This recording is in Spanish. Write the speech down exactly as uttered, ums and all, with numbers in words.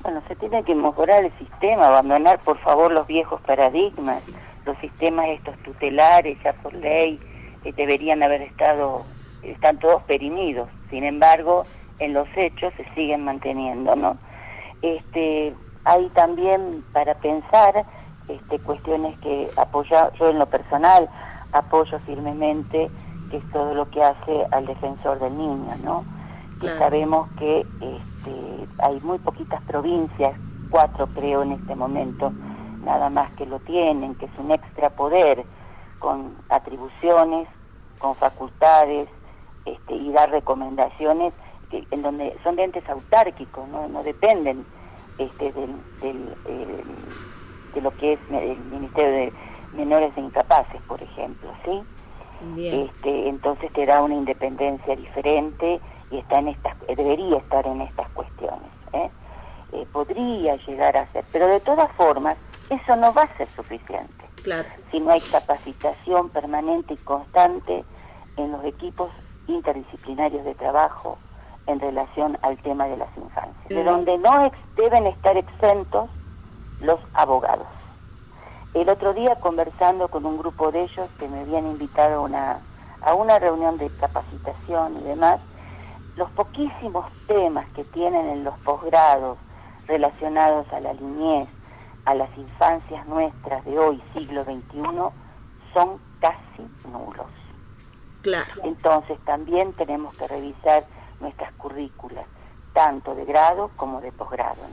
Bueno, se tiene que mejorar el sistema, abandonar por favor los viejos paradigmas, los sistemas estos tutelares ya por ley eh, deberían haber estado, están todos perimidos, sin embargo en los hechos se siguen manteniendo, ¿no? Este, hay también para pensar este, cuestiones que apoya, yo en lo personal apoyo firmemente, que es todo lo que hace al defensor del niño, ¿no? Claro. Sabemos que este, hay muy poquitas provincias, cuatro creo en este momento, nada más que lo tienen, que es un extra poder con atribuciones, con facultades este, y dar recomendaciones que, en donde son de entes autárquicos, no, no dependen este, del, del, eh, de lo que es el Ministerio de Menores e Incapaces, por ejemplo, ¿sí? Bien. Este, entonces te da una independencia diferente y está en estas, debería estar en estas cuestiones, ¿eh? Eh, podría llegar a ser, pero de todas formas eso no va a ser suficiente. Claro. Si no hay capacitación permanente y constante en los equipos interdisciplinarios de trabajo en relación al tema de las infancias, mm. de donde no ex, deben estar exentos los abogados. El otro día conversando con un grupo de ellos que me habían invitado a una, a una reunión de capacitación y demás, los poquísimos temas que tienen en los posgrados relacionados a la niñez, a las infancias nuestras de hoy, siglo veintiuno, son casi nulos. Claro. Entonces también tenemos que revisar nuestras currículas, tanto de grado como de posgrado.